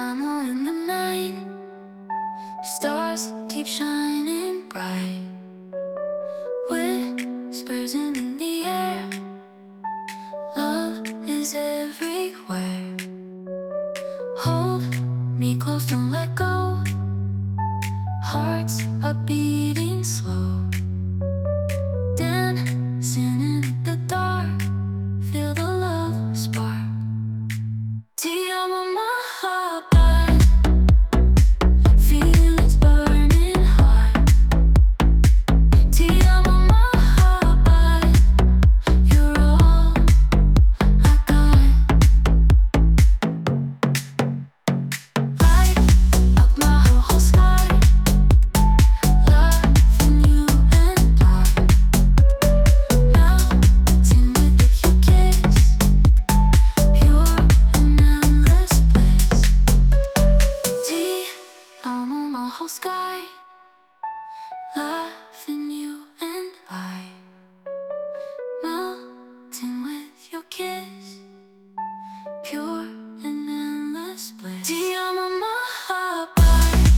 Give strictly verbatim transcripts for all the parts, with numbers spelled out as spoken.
I'm all in the night. Stars keep shining bright. Whispers in the air. Love is everywhere. Hold me close, don't let go. Hearts are beating slow. Dancing in the dark. Feel the love spark. Ti amo mahaba. Feelings burning hot. Ti amo mahaba. You're all I got. Light up my whole sky. Loving you and I. Melting with your kiss. Pure and endless bliss. Ti amo my whole sky. Loving you and I. Melting with your kiss. Pure and endless bliss. Ti amo mahaba.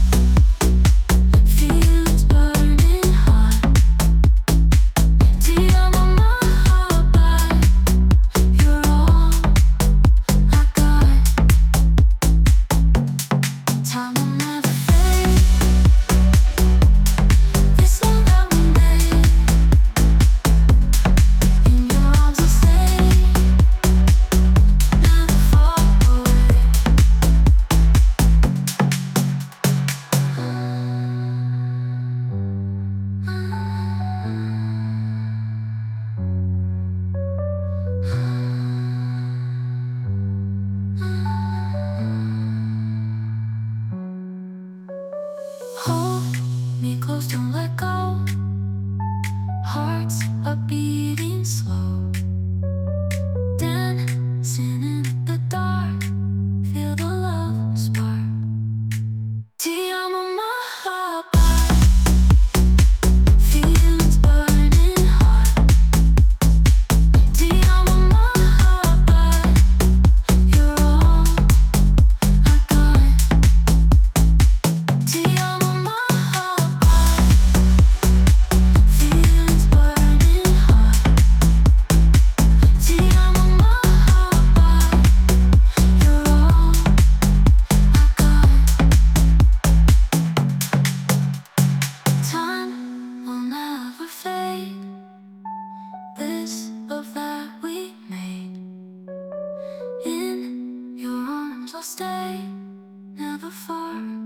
Feelings burning hot. Ti amo mahaba. You're all I got. Time will never fade. This love that we made. In your arms I'll stay. Never far away. Hold me close, don't let go. Hearts are beating slow. Dancing in the dark. Feel the love spark. Ti amo mahaba. Feelings burning hot. Ti amo mahaba. You're all I got. Ti amo mahaba. Feelings burning hot. Ti amo mahaba. You're all I got. Time will never fade. This love that we made. In your arms I'll stay. Never far